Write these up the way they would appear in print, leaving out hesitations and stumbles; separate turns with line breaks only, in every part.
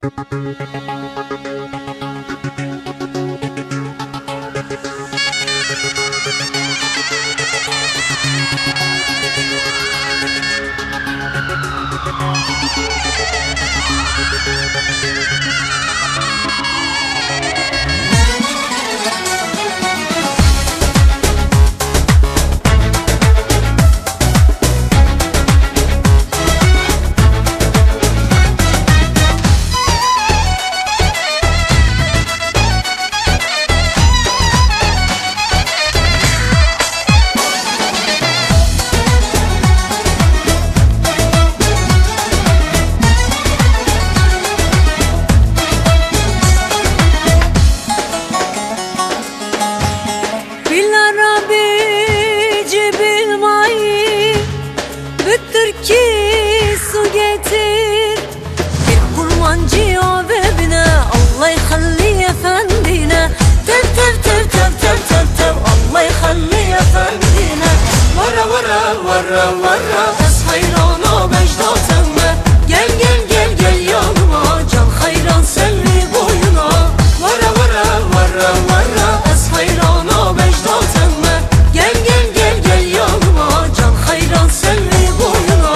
Ki su getir bir kurmancı avebine, Allah yhalli efendine. Tev tev tev tev tev tev tev, Allah yhalli efendine. Vara vara vara vara, es hayrana mecdatemme. Gel gel gel gel yanıma, can hayran selvi boyuna. Vara vara vara vara, es hayrana mecdatemme. Gel gel gel gel yanıma, can hayran selvi boyuna.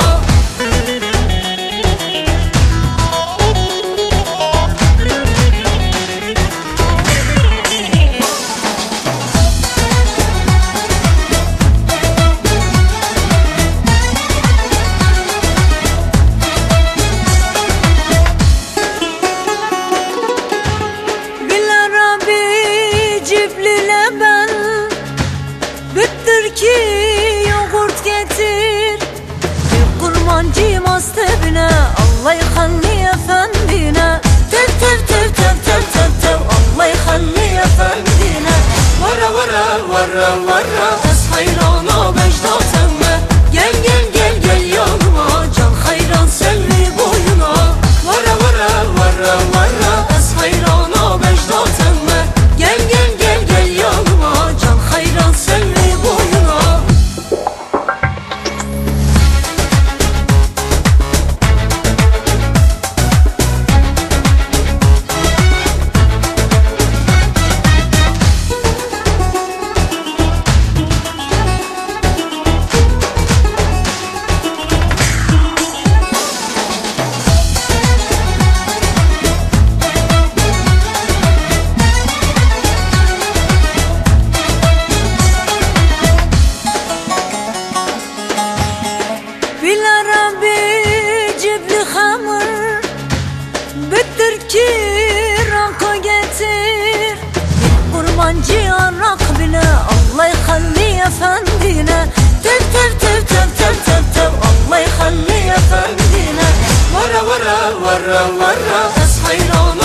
Ki yoğurt getir bir kurmancı mastebine, Allah yhalli efendine. Tev tev tev tev tev tev tev, Allah yhalli efendine. Vara vara vara vara, es hayrana mecdatemme. Gel gel gel gel yanıma, can hayran selvi boyuna. Vara vara vara vara, es hayrana mecdatemme. Gel gel gel gel yanıma, can hayran selvi boyuna. Ki rakı getir bir kurmancı arak bile, Allah yhalli efendine. Tev tev tev tev tev tev tev, Allah yhalli efendine. Vara vara vara vara, es hayrana